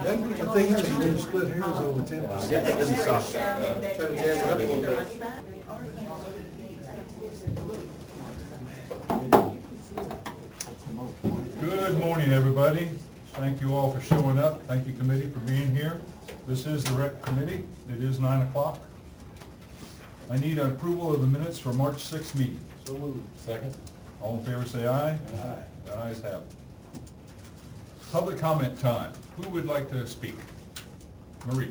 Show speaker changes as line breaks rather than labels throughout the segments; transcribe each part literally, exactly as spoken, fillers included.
The thing is, you didn't split hairs over ten percent.
Good morning, everybody. Thank you all for showing up. Thank you, committee, for being here. This is the rec committee. It is nine o'clock. I need an approval of the minutes for March sixth meeting.
So moved.
Second.
All in favor, say aye.
Aye.
The ayes have it. Public comment time. Who would like to speak? Marie.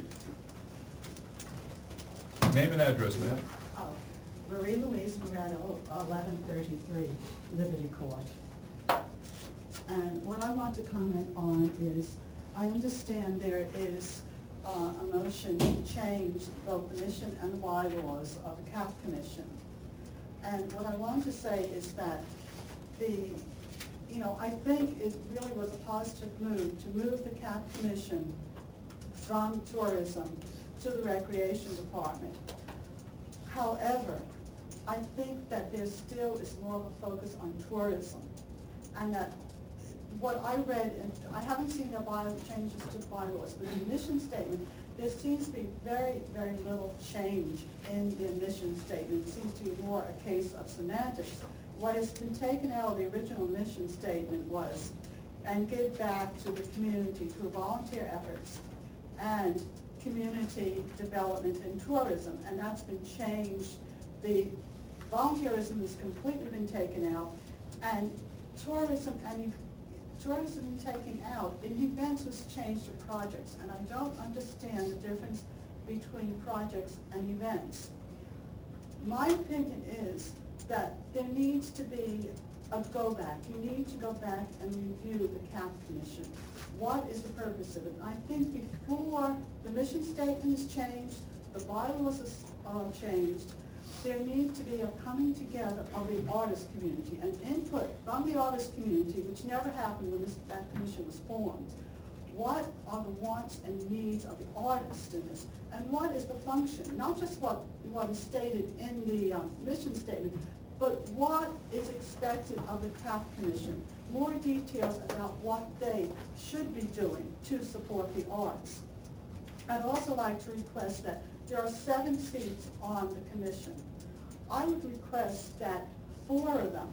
Name and address, ma'am.
Oh, Marie Louise Moretto, eleven thirty-three Liberty Court. And what I want to comment on is, I understand there is uh, a motion to change both the mission and the bylaws of the C A P Commission. And what I want to say is that the, you know, I think it really was a positive move to move the C A P Commission from tourism to the Recreation Department. However, I think that there still is more of a focus on tourism, and that what I read, and I haven't seen the bylaw changes to the bylaws, but in the mission statement, there seems to be very, very little change in the mission statement. It seems to be more a case of semantics. What has been taken out of the original mission statement was, and give back to the community through volunteer efforts and community development and tourism, and that's been changed. The volunteerism has completely been taken out, and tourism and tourism taken out, and events was changed to projects, and I don't understand the difference between projects and events. My opinion is that there needs to be a go back. You need to go back and review the C A P Commission. What is the purpose of it? I think before the mission statement is changed, the bylaws is uh, changed, there needs to be a coming together of the artist community, an input from the artist community, which never happened when this, that commission was formed. What are the wants and needs of the artists in this? And what is the function? Not just what, what is stated in the um, mission statement, but what is expected of the C A P Commission. More details about what they should be doing to support the arts. I'd also like to request that there are seven seats on the commission. I would request that four of them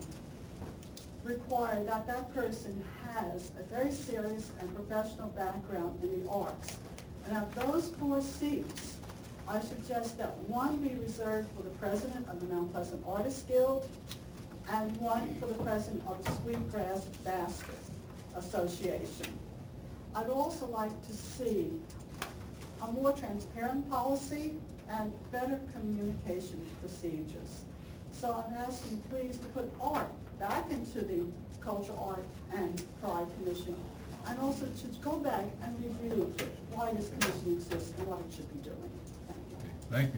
require that that person has a very serious and professional background in the arts. And of those four seats, I suggest that one be reserved for the president of the Mount Pleasant Artists Guild and one for the president of the Sweetgrass Basket Association. I'd also like to see a more transparent policy and better communication procedures. So I'm asking please to put art back into the Culture, Art, and Pride Commission, and also to go back and review why this commission exists and what it should be doing. Thank you.
Thank you.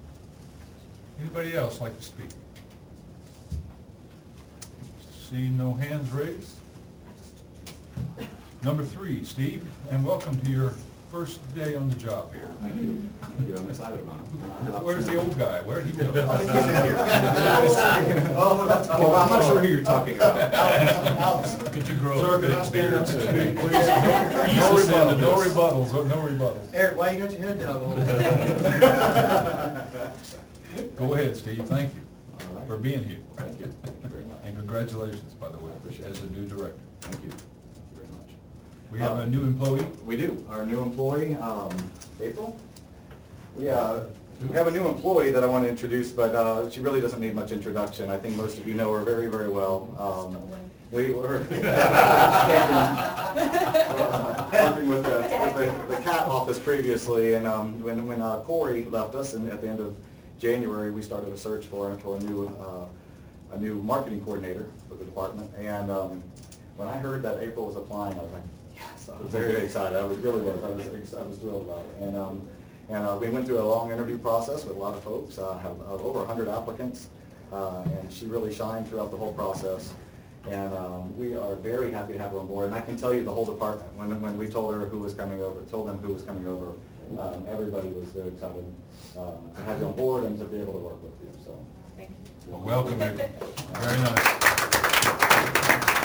Anybody else like to speak? See no hands raised. Number three, Steve, and welcome to your first day on the job here.
Thank you. Thank you. I'm excited about it.
Where's the old guy? Where'd he go?
Well, I'm not sure who you're talking about.
Could you grow
Sir,
a
can I
big
stand up
beard?
and speak, please?
No rebuttals, no rebuttals, no rebuttals.
Eric, why you got your head down a little bit?
Go ahead, Steve, thank you
All right.
for being here.
Thank you. Thank you very much.
And congratulations, by the way, as the new director.
Thank you. Thank you very much.
We have a new employee.
We do. Our new employee, um, April. We, uh, we have a new employee that I want to introduce, but uh, she really doesn't need much introduction. I think most of you know her very, very well. Um, we were working with the, with the, the C A T office previously, and um, when, when uh, Corey left us, and at the end of January, we started a search for, for a new uh, a new marketing coordinator for the department. And um, when I heard that April was applying, I was like, yes, I was very excited. I was really was. I was, I was thrilled about it. And um, and uh, we went through a long interview process with a lot of folks. Uh, have uh, over one hundred applicants, uh, and she really shined throughout the whole process. And um, we are very happy to have her on board. And I can tell you the whole department, when when we told her who was coming over, told them who was coming over, um, everybody was very excited uh, to have you on board and to be able to work with you. So.
Well, welcome, April. Very nice.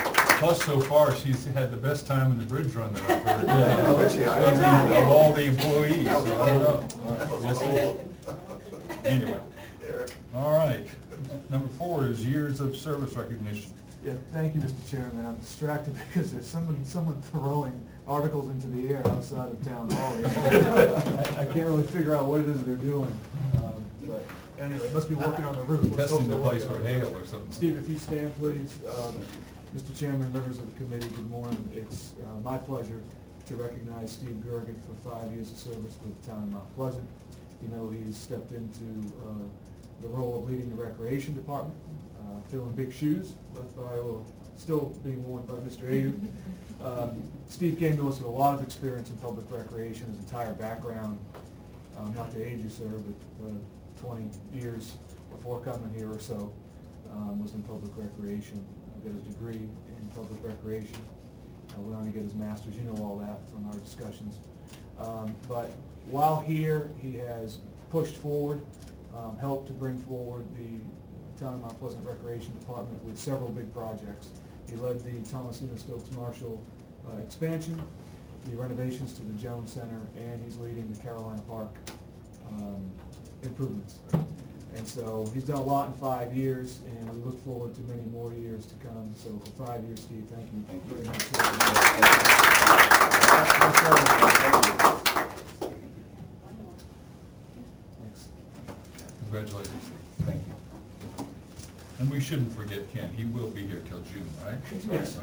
Plus, so far, she's had the best time in the bridge run that I've heard.
Yeah. Oh, is she? I
Of
didn't
the-
know.
of all the employees, so I don't know. Yes, it- Anyway, all right. Number four is years of service recognition.
Yeah, thank you, Mister Chairman. I'm distracted because there's someone, someone throwing articles into the air outside of town hall. I I can't really figure out what it is they're doing. Um, But anyway, must be working on the roof. Let's hope
Testing the
they're
place
working
for
on it.
hail or something.
Steve, if you stand, please. Um, Mister Chairman, members of the committee, good morning. It's uh, my pleasure to recognize Steve Gergen for five years of service with the town of Mount Pleasant. You know, he's stepped into uh, the role of leading the recreation department, uh, filling big shoes, left by, well, still being worn by Mister Ayu. Um, Steve came to us with a lot of experience in public recreation, his entire background, um, not to age you, sir, but uh, twenty years before coming here or so, um, was in public recreation. Uh, got his degree in public recreation. Uh, went on to get his master's. You know all that from our discussions. Um, but while here, he has pushed forward, um, helped to bring forward the Town of Mount Pleasant Recreation Department with several big projects. He led the Thomasina Stokes Marshall uh, expansion, the renovations to the Jones Center, and he's leading the Carolina Park um, improvements. And so he's done a lot in five years, and we look forward to many more years to come. So for five years, Steve, thank you very much. Thanks.
Congratulations.
Thank you.
And we shouldn't forget Ken, he will be here till June, right?
Yes.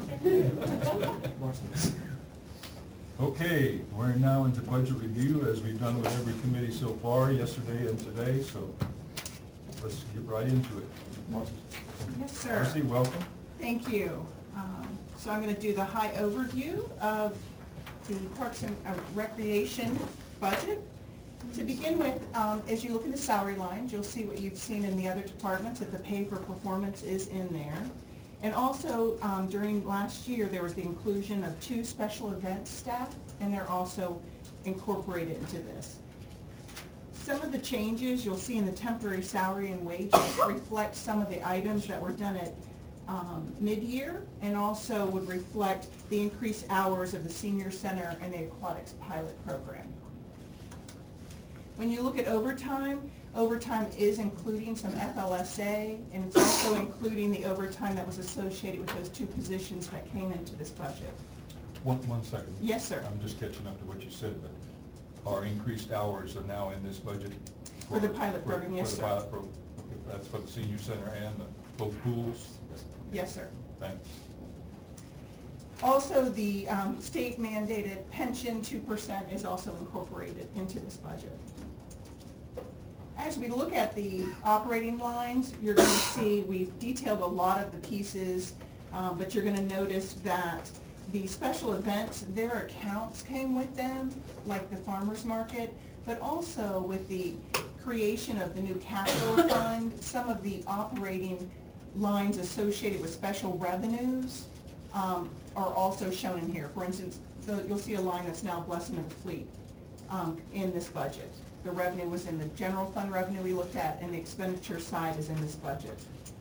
Okay, we're now into budget review, as we've done with every committee so far, yesterday and today, so let's get right into it. Marcy?
Yes, sir.
Marcy, welcome.
Thank you. Um, So I'm going to do the high overview of the Parks and uh, Recreation budget. To begin with, um, as you look in the salary lines, you'll see what you've seen in the other departments, that the pay for performance is in there. And also, um, during last year, there was the inclusion of two special events staff, and they're also incorporated into this. Some of the changes you'll see in the temporary salary and wages reflect some of the items that were done at um, mid-year, and also would reflect the increased hours of the senior center and the aquatics pilot program. When you look at overtime, overtime is including some F L S A, and it's also including the overtime that was associated with those two positions that came into this budget.
One, one second.
Yes, sir.
I'm just catching up to what you said, but our increased hours are now in this budget?
For the pilot program,
for
yes,
the
sir.
pilot program. Okay, that's for the senior center and the, both pools?
Yes, sir.
Thanks.
Also, the um, state mandated pension two percent is also incorporated into this budget. As we look at the operating lines, you're going to see we've detailed a lot of the pieces, um, but you're going to notice that the special events, their accounts came with them, like the farmer's market, but also with the creation of the new capital fund, some of the operating lines associated with special revenues um, are also shown in here. For instance, the, you'll see a line that's now blessing of the fleet um, in this budget. The revenue was in the general fund revenue we looked at, and the expenditure side is in this budget.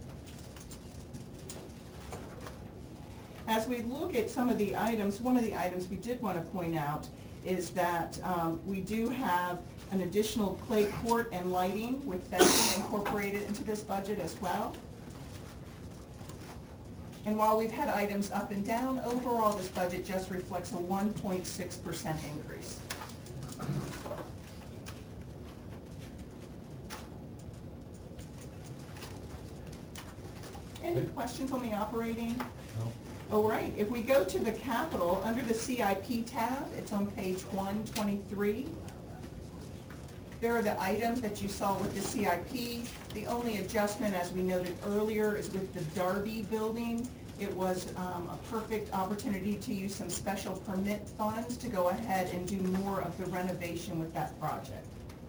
As we look at some of the items, one of the items we did want to point out is that um, we do have an additional clay court and lighting with fencing incorporated into this budget as well. And while we've had items up and down, overall this budget just reflects a one point six percent increase. Any questions on the operating?
No?
All right, if we go to the capital, under the C I P tab, it's on page one twenty-three. There are the items that you saw with the C I P. The only adjustment, as we noted earlier, is with the Darby building. It was um, a perfect opportunity to use some special permit funds to go ahead and do more of the renovation with that project.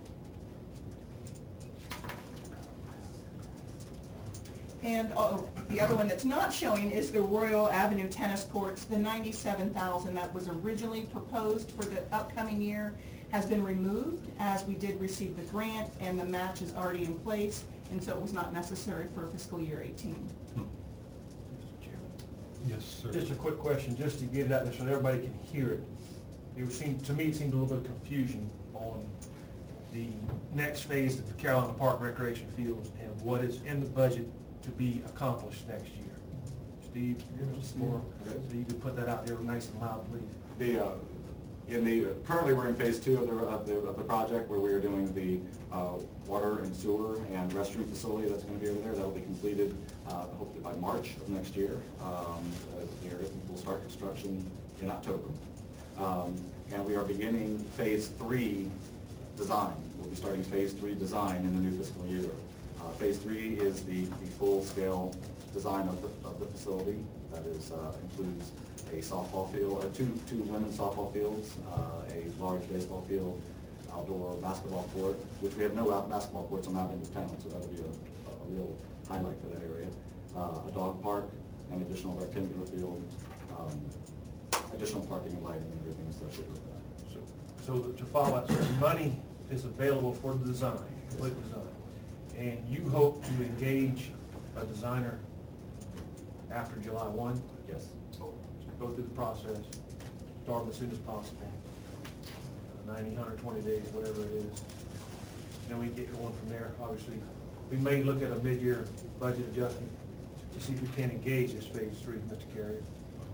And oh, the other one that's not showing is the Royal Avenue tennis courts. The ninety-seven thousand that was originally proposed for the upcoming year has been removed, as we did receive the grant and the match is already in place, and so it was not necessary for fiscal year eighteen.
Yes, sir.
Just a quick question, just to get it out there so that everybody can hear it. It would seem, to me, it seemed a little bit of confusion on the next phase of the Carolina Park Recreation Fields and what is in the budget to be accomplished next year. Steve, or, so you could put that out there nice and loud, please.
The, uh, in the, currently we're in phase two of the, of the, of the project where we are doing the, uh, water and sewer and restroom facility that's gonna be over there. That'll be completed, uh, hopefully by March of next year. Um, uh, there, we'll start construction in October. Um, and we are beginning phase three design. We'll be starting phase three design in the new fiscal year. Uh, phase three is the, the full-scale design of the, of the facility. That is, uh, includes a softball field, uh, two, two women's softball fields, uh, a large baseball field, outdoor basketball court, which we have no out basketball courts on that end of town, so that'll be a, a real highlight for that area. Uh, a dog park, an additional rectangular field, um, additional parking and lighting and everything associated with that.
So, so to follow up, so the money is available for the design, complete design. And you hope to engage a designer after July one?
Yes.
Go through the process, start as soon as possible, ninety, one hundred twenty days, whatever it is. Then we get going from there. Obviously, we may look at a mid-year budget adjustment to see if we can engage this phase three, Mister Carrier.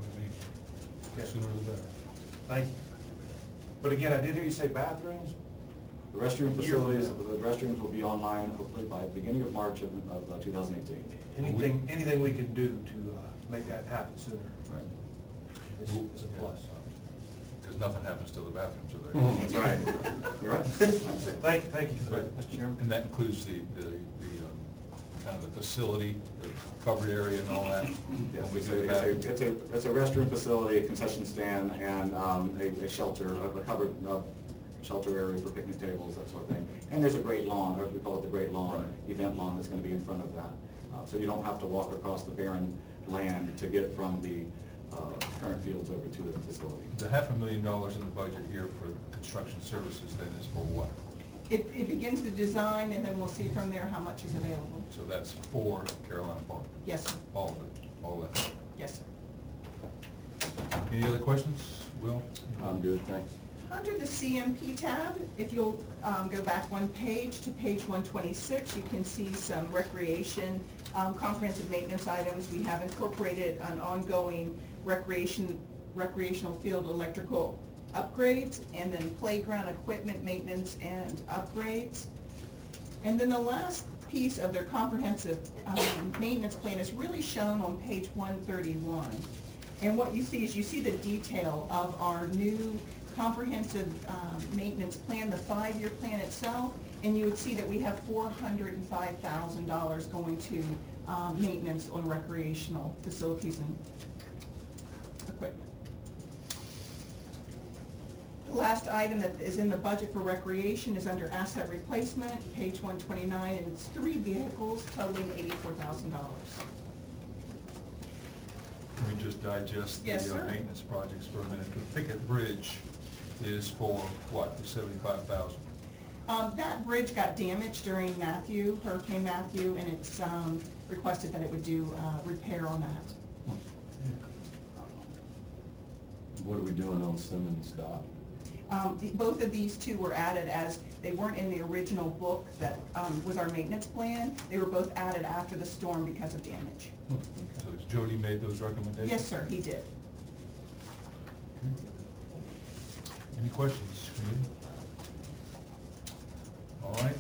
Okay.
Sooner the better.
Thank you. But again, I did hear you say bathrooms.
The restroom
Year from
facilities,
now.
the restrooms will be online hopefully by the beginning of March of, of uh, two thousand eighteen.
Anything, anything we can do to uh, make that happen sooner
Right.
is is a plus.
Because nothing happens till the bathrooms are there.
That's right. You're right.
Thank, thank you for that, Mister Chairman.
And that includes the, the, the, um, kind of the facility, the covered area and all that?
Yes,
When we
it's
do
a,
the
it's a, it's a, it's a restroom facility, a concession stand, and, um, a, a shelter, a a covered, uh, shelter area for picnic tables, that sort of thing. And there's a great lawn, or we call it the Great Lawn, event lawn that's gonna be in front of that. Uh, so you don't have to walk across the barren land to get from the, uh, current fields over to the facility.
The half a million dollars in the budget here for construction services then is for what?
It, it begins the design, and then we'll see from there how much is available.
So that's for Carolina Park?
Yes, sir.
All of it, all that?
Yes, sir.
Any other questions, Will?
I'm good, thanks.
Under the C M P tab, if you'll um, go back one page to page one twenty-six, you can see some recreation, um, comprehensive maintenance items. We have incorporated an ongoing recreation, recreational field electrical upgrades, and then playground equipment maintenance and upgrades. And then the last piece of their comprehensive um, maintenance plan is really shown on page one thirty-one. And what you see is you see the detail of our new comprehensive um, maintenance plan, the five-year plan itself, and you would see that we have four hundred five thousand dollars going to um, maintenance on recreational facilities and equipment. The last item that is in the budget for recreation is under asset replacement, page one twenty-nine, and it's three vehicles totaling eighty-four thousand dollars.
Can we just digest the
Yes,
uh,
sir.
maintenance projects for a minute? The Pickett Bridge is for what, seventy-five thousand?
Um, that bridge got damaged during Matthew, Hurricane Matthew, and it's, um, requested that it would do, uh, repair on that.
What are we doing on Simmons Dock?
Um, the- both of these two were added as, they weren't in the original book that, um, was our maintenance plan. They were both added after the storm because of damage.
So has Jody made those recommendations?
Yes, sir, he did.
Any questions, committee? All right.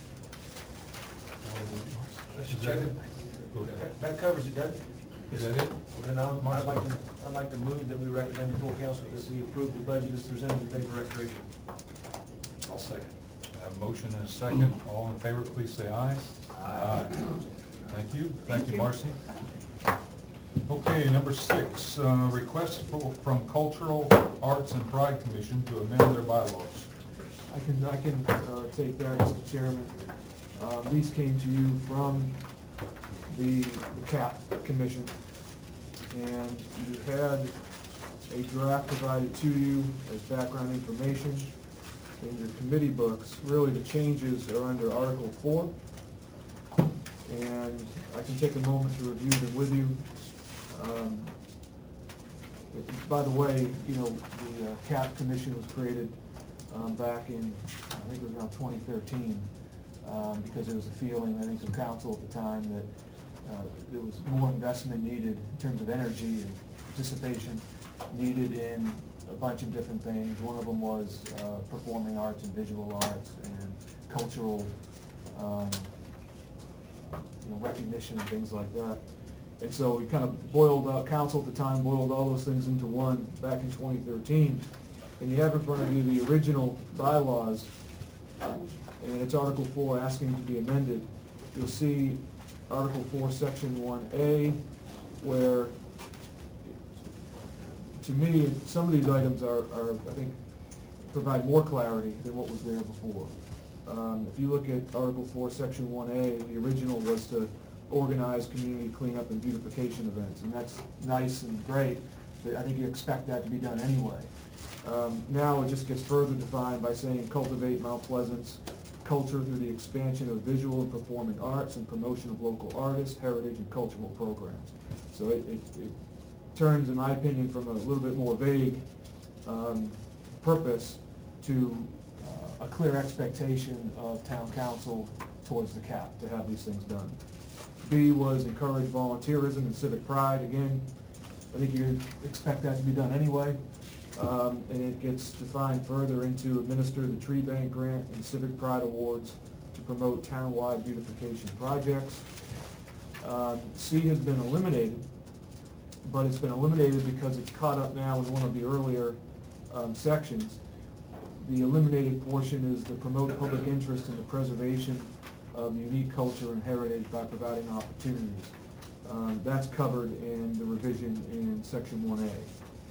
Mister
Is that
Chairman,
it? Go ahead.
that- that covers it, doesn't it?
Is that it?
Then I'd I'd like to, I'd like to move that we recommend to full council that we approve the budget as presented today for recreation.
I'll second.
I have a motion and a second. All in favor, please say aye. Aye. Thank you. Thank
Thank
you,
you.
Marcy. Okay, number six, uh, request for- from Cultural Arts and Pride Commission to amend their bylaws.
I can, I can uh, take that, Mister Chairman. Uh, These came to you from the the C A P Commission, and you had a draft provided to you as background information in your committee books. Really, the changes are under Article four, and I can take a moment to review them with you. Um, By the way, you know, the uh, C A P Commission was created um, back in, I think it was around twenty thirteen, um, because there was a feeling, I think, from council at the time that uh, there was more investment needed in terms of energy and participation needed in a bunch of different things. One of them was uh, performing arts and visual arts and cultural um, you know, recognition and things like that. And so we kind of boiled out, council at the time boiled all those things into one back in twenty thirteen. And you have in front of you the original bylaws, and it's Article four asking to be amended. You'll see Article four, Section one A, where, to me, some of these items are, are, I think, provide more clarity than what was there before. Um, if you look at Article four, Section one A, the original was to organize community cleanup and beautification events, and that's nice and great, but I think you expect that to be done anyway. Um, now it just gets further defined by saying cultivate Mount Pleasant's culture through the expansion of visual and performing arts and promotion of local artists, heritage, and cultural programs. So it, it, it turns, in my opinion, from a little bit more vague um, purpose to uh, a clear expectation of town council towards the C A P to have these things done. B was encourage volunteerism and civic pride. Again, I think you expect that to be done anyway. Um, and it gets defined further into administer the tree bank grant and civic pride awards to promote town-wide beautification projects. Um, C has been eliminated, but it's been eliminated because it's caught up now in one of the earlier um, sections. The eliminated portion is to promote public interest in the preservation of unique culture and heritage by providing opportunities. Um, that's covered in the revision in Section one A.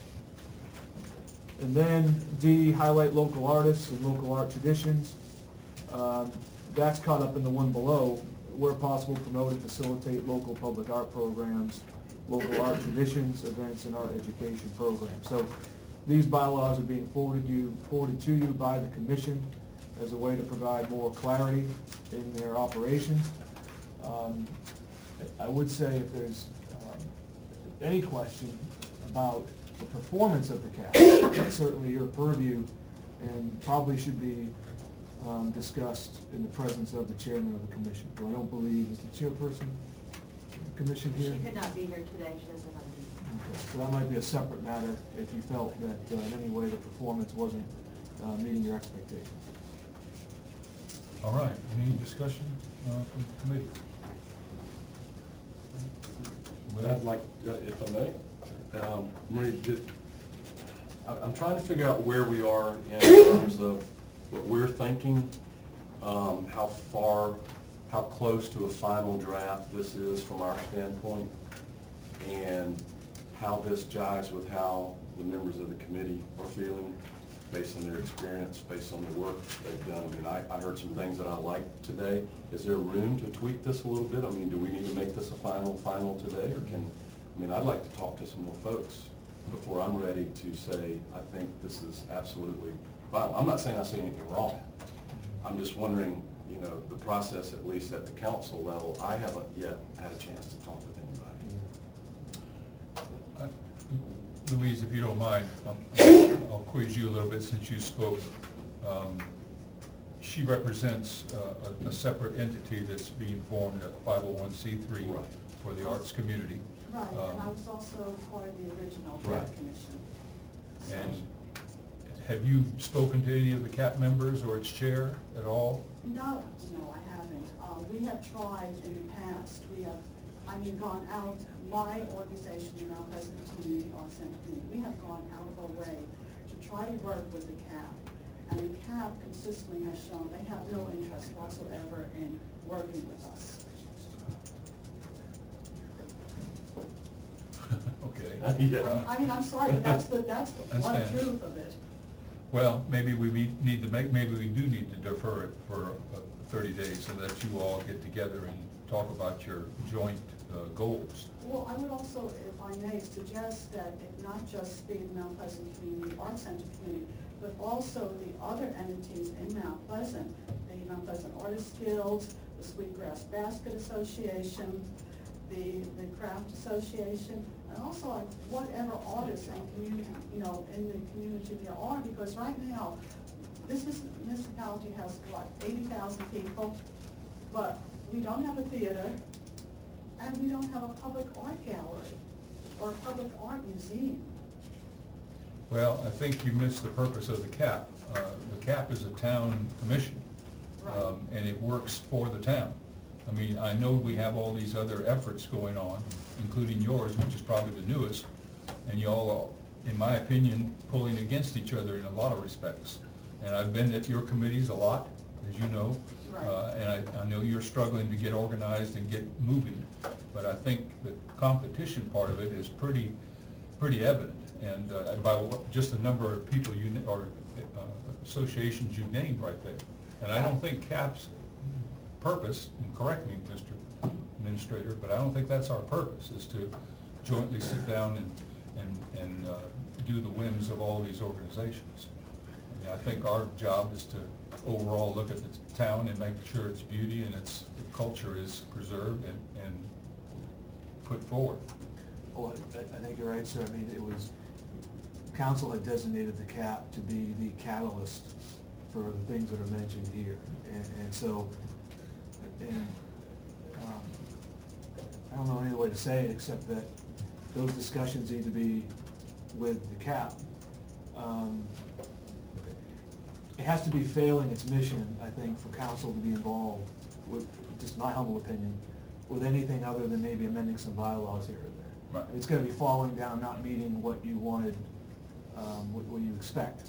And then D, highlight local artists and local art traditions. Um, that's caught up in the one below. Where possible, promote and facilitate local public art programs, local art traditions, events, and art education programs. So these bylaws are being forwarded you forwarded to you by the commission as a way to provide more clarity in their operations. Um, I would say if there's um, any question about the performance of the C A P, that's certainly your purview and probably should be um, discussed in the presence of the chairman of the commission. So I don't believe, is the chairperson of the commission here?
She could not be here today, she doesn't have to.
Okay. So that might be a separate matter if you felt that uh, in any way the performance wasn't uh, meeting your expectations.
All right, any discussion uh, from the committee?
But I'd like, uh, if I may, um, Marie, did, I- I'm trying to figure out where we are in terms of what we're thinking, um, how far, how close to a final draft this is from our standpoint, and how this jives with how the members of the committee are feeling based on their experience, based on the work they've done. I mean, I, I heard some things that I liked today. Is there room to tweak this a little bit? I mean, do we need to make this a final, final today, or can, I mean, I'd like to talk to some more folks before I'm ready to say, I think this is absolutely fine. I'm not saying I see anything wrong. I'm just wondering, you know, the process, at least at the council level, I haven't yet had a chance to talk with anybody.
Uh, Louise, if you don't mind, um, I'll quiz you a little bit since you spoke. Um, She represents uh, a, a separate entity that's being formed, a five oh one c three
Right.
for the arts community.
Right, and I
Um,
was also part of the original
Right.
Board Commission. So-
And have you spoken to any of the C A P members or its chair at all?
No, no, I haven't. Uh, we have tried in the past, we have, I mean, gone out, my organization, the Mount Pleasant Community Arts Center Committee, we have gone out of our way to try to work with the C A P. And the C A P consistently has shown they have no interest whatsoever in working with us.
Okay.
Yeah.
I mean, I'm sorry, but that's the, that's the blunt
Understand.
truth of it.
Well, maybe we meet- need to make, maybe we do need to defer it for uh, thirty days so that you all get together and talk about your joint uh, goals.
Well, I would also, if I may, suggest that it not just be the Mount Pleasant Community Arts Center Committee, but also the other entities in Mount Pleasant, the Mount Pleasant Artists Guild, the Sweetgrass Basket Association, the, the Craft Association, And also, like, whatever artists and community, you know, in the community there are, because right now, this is, municipality has, what, eighty thousand people, but we don't have a theater, and we don't have a public art gallery, or a public art museum.
Well, I think you missed the purpose of the C A P. Uh, The C A P is a town commission,
Right.
um, and it works for the town. I mean, I know we have all these other efforts going on, including yours, which is probably the newest, and y'all are, in my opinion, pulling against each other in a lot of respects. And I've been at your committees a lot, as you know,
Right.
uh, and I, I know you're struggling to get organized and get moving. But I think the competition part of it is pretty, pretty evident. And uh, by what- just the number of people you, na- or uh, associations you named right there. And I don't think C A P's purpose, and correct me, Mister Administrator, but I don't think that's our purpose, is to jointly sit down and, and, and uh, do the whims of all these organizations. I mean, I think our job is to overall look at the town and make sure its beauty and its culture is preserved and, and put forward.
Well, I I think you're right, sir. I mean, it was, council had designated the C A P to be the catalyst for the things that are mentioned here. And, and so, and, um, I don't know any other way to say it, except that those discussions need to be with the C A P. Um, It has to be failing its mission, I think, for council to be involved with, just my humble opinion, with anything other than maybe amending some bylaws here or there.
Right.
It's gonna be falling down, not meeting what you wanted, um, what, what you expect.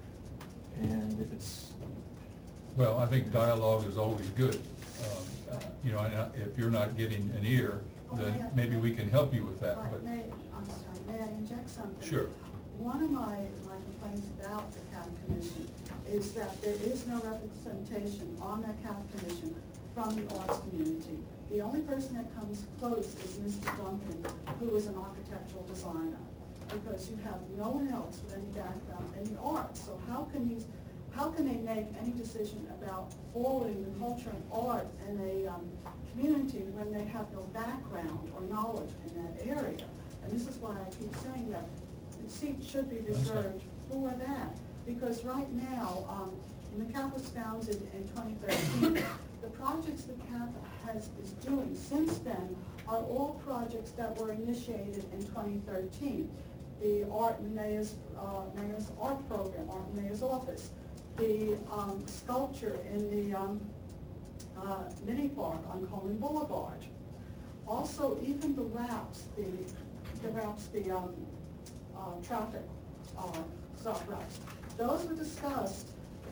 And if it's,
Well, I think dialogue is always good. Um, uh, You know, and uh, if you're not getting an ear, then maybe we can help you with that,
Right,
but,
may, I'm sorry, may I inject something?
Sure.
One of my, my complaints about the C A P Commission is that there is no representation on that C A P Commission from the arts community. The only person that comes close is Mister Duncan, who is an architectural designer, because you have no one else with any background in the arts. So how can these, how can they make any decision about forwarding the culture and art in a um, community when they have no background or knowledge in that area? And this is why I keep saying that the seat should be reserved for that. Because right now, um, when the C A P was founded in twenty thirteen, the projects the C A P has, is doing since then are all projects that were initiated in twenty thirteen. The Art in the Mayor's, uh, Mayor's Art Program, Art in the Mayor's Office, the um, sculpture in the um, uh, mini park on Coleman Boulevard. Also, even the wraps, the, the wraps, the um, uh, traffic uh, stop wraps, those were discussed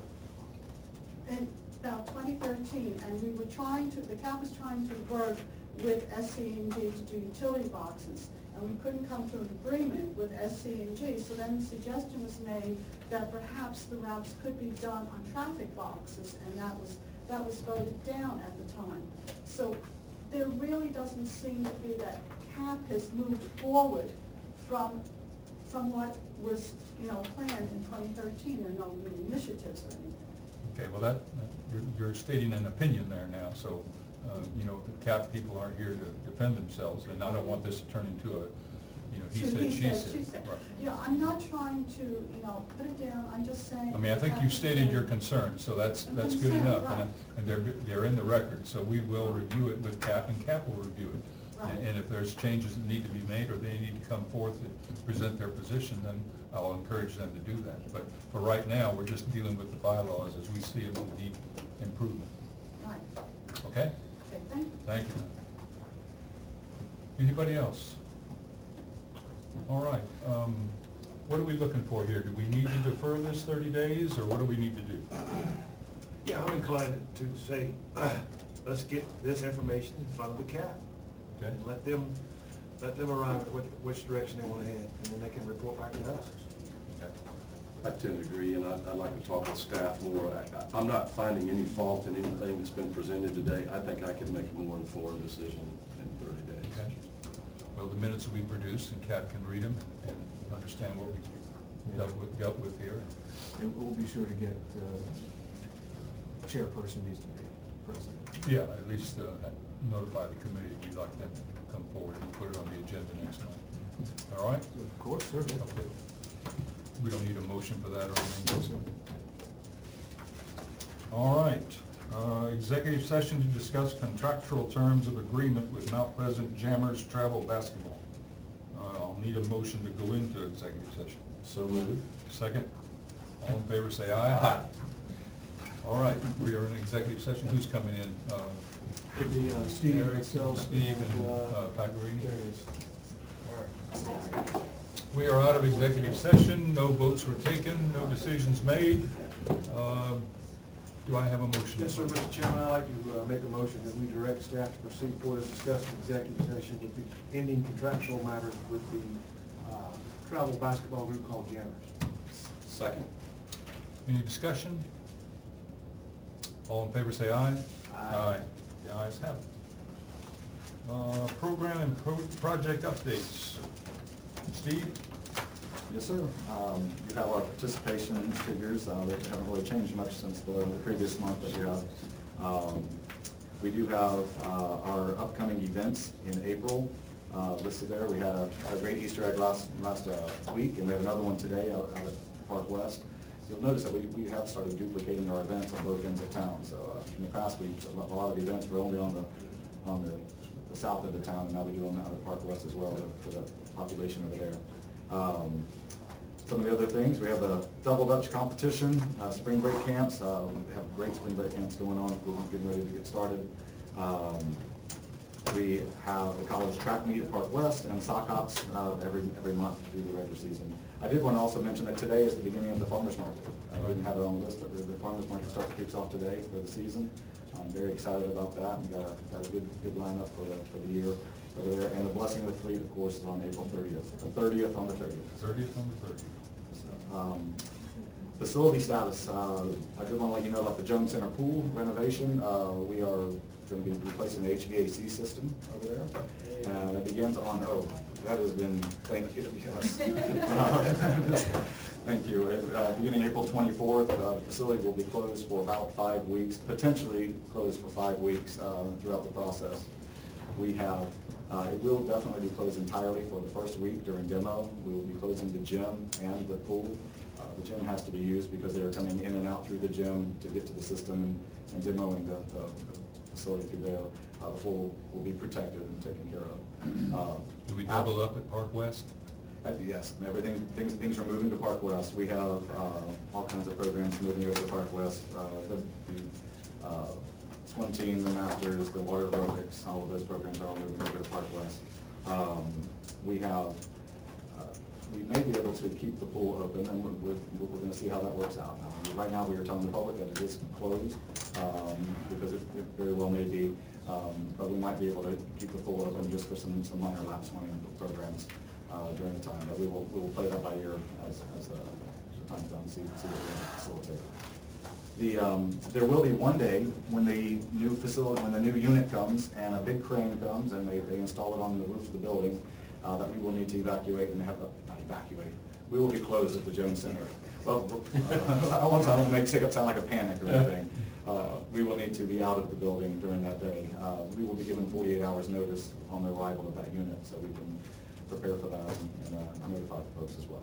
in about twenty thirteen, and we were trying to, the C A P was trying to work with S C and G to do utility boxes, and we couldn't come to an agreement with S C and G, so then the suggestion was made that perhaps the routes could be done on traffic boxes, and that was, that was voted down at the time. So there really doesn't seem to be that C A P has moved forward from, from what was, you know, planned in twenty thirteen. There are no new initiatives or anything.
okay, well, that, you're, you're stating an opinion there now, so, uh, you know, the C A P people aren't here to defend themselves, and I don't want this to turn into a, you know, he
So
said, she said.
she said.
Right.
You know, I'm not trying to, you know, put it down, I'm just saying.
I mean, I think
the
you've
C A P
stated your
said-
concerns, so that's,
I'm
that's good
concerned,
enough,
right.
and, and they're, they're in the record, so we will review it with C A P, and C A P will review it.
Right.
And- And if there's changes that need to be made, or they need to come forth and present their position, then I'll encourage them to do that. But for right now, we're just dealing with the bylaws as we see them in need improvement,
Right,
okay?
okay, thank you.
Thank you. Anybody else? All right, um, what are we looking for here? Do we need to defer this thirty days, or what do we need to do?
Yeah, I'm inclined to say, let's get this information in front of the C A P.
Okay.
And let them, let them arrive at which, which direction they want to head, and then they can report back to us.
Okay.
I tend to agree, and I'd, I'd like to talk with staff more. I- I- I'm not finding any fault in anything that's been presented today. I think I can make a more informed decision in thirty days.
Okay. Well, the minutes will be produced, and C A P can read them and understand what we dealt with, dealt with here.
and we'll be sure to get, uh, chairperson needs to be present.
Yeah, at least uh, notify the committee, we'd like them to come forward and put it on the agenda next month. All right?
Of course, sir.
Okay. We don't need a motion for that or anything. All right. Uh, Executive session to discuss contractual terms of agreement with Mount Pleasant Jammers Travel Basketball. Uh, I'll need a motion to go into executive session.
So moved.
Second? All in favor, say aye. Aye. All right, we are in executive session. Who's coming in? Uh,
Could be uh, Steve, Excel,
Steve and
uh,
uh, Pagarini?
there it is.
We are out of executive session. No votes were taken, no decisions made. Um, Do I have a motion?
Yes, sir, Mister Chairman, I'd like to uh, make a motion that we direct staff to proceed forward and discuss an executive session with the pending contractual matters with the uh, travel basketball group called Jammers.
Second.
Any discussion? All in favor, say aye.
Aye.
The ayes have it. Uh, Program and pro- project updates. Steve?
Yes, sir. Um, You have our participation figures. Uh, They haven't really changed much since the the previous month that you have. Um, We do have uh, our upcoming events in April uh, listed there. We had a a great Easter egg last, last uh, week, and we have another one today out out at Park West. You'll notice that we, we have started duplicating our events on both ends of town. So uh, in the past, we, a lot of the events were only on the, on the the south end of town, and now we do them out at Park West as well for the population over there. Um, Some of the other things, we have the Double Dutch competition, uh, spring break camps. Uh, We have great spring break camps going on. We're getting ready to get started. Um, We have the college track meet at Park West and sock hops uh, every, every month through the regular season. I did want to also mention that today is the beginning of the farmer's market. I didn't have it on the list, but the the farmer's market starts, kicks off today for the season. I'm very excited about that. We got a, got a good, good lineup for the, for the year over there. And the Blessing of the Fleet, of course, is on April thirtieth, the thirtieth on the thirtieth.
thirtieth on the thirtieth.
Um, Facility status, uh, I did want to let you know about the Jones Center pool renovation. Uh, We are going to be replacing the H V A C system over there. And it begins on, oh, that has been, thank you, yes. Uh, Thank you. Uh, Beginning April twenty-fourth, uh, the facility will be closed for about five weeks, potentially closed for five weeks uh, throughout the process. We have, uh, it will definitely be closed entirely for the first week during demo. We will be closing the gym and the pool. Uh, The gym has to be used because they're coming in and out through the gym to get to the system and and demoing the the facility through there. Uh, The pool will be protected and taken care of. Uh,
Do we double up at Park West?
uh, Yes, everything, things, things are moving to Park West. We have uh, all kinds of programs moving over to Park West. Uh, The the, uh, swim team, the masters, the water aerobics, all of those programs are all moving over to Park West. Um, We have, uh, we may be able to keep the pool open, and we're, we're, we're gonna see how that works out. Now, right now, we are telling the public that it is closed, um, because it it very well may be, um, but we might be able to keep the pool open just for some, some minor lap swimming programs uh, during the time. But we will, we will play that by ear as, as uh, time's done, see, see what we can facilitate. The, um, there will be one day when the new facility, when the new unit comes and a big crane comes and they, they install it on the roof of the building, uh, that we will need to evacuate and have, a- not evacuate, we will be closed at the Jones Center. Well, I want to, I don't make it sound like a panic or anything. Uh, we will need to be out of the building during that day. Uh, we will be given forty-eight hours notice on the arrival of that unit, so we can prepare for that and, and uh, notify the folks as well.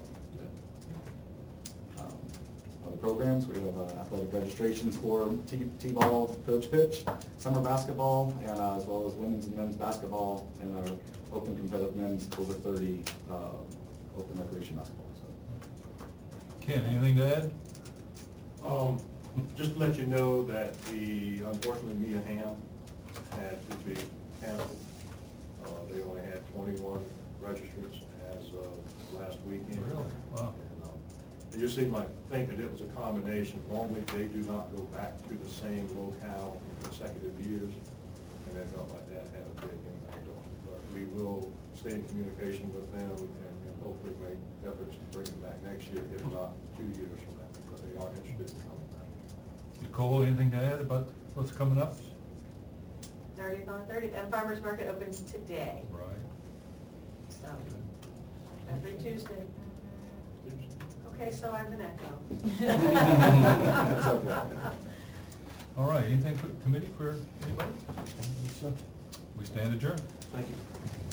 Um, Other programs, we have uh, athletic registrations for T- T-ball, coach pitch, summer basketball, and uh, as well as women's and men's basketball, and our open competitive men's over thirty uh, open recreation basketball. So.
Ken, anything to add?
Um, just to let you know that the, unfortunately, Mia Hamm had to be canceled. Uh, they only had twenty-one registrants as of last weekend.
Really? Wow.
And, um, It just seemed like, think that it was a combination. Normally, they do not go back to the same locale in consecutive years, and they felt like that had a big impact on it. But we will stay in communication with them and and hopefully make efforts to bring them back next year, if not two years from now, because they are interested in coming back.
Nicole, anything to add about what's coming up?
thirtieth on the thirtieth, and farmer's market opens today,
Right.
so, every Tuesday. Okay, so I'm an echo.
It's okay.
All right, anything for the committee for anybody? We stand adjourned.
Thank you.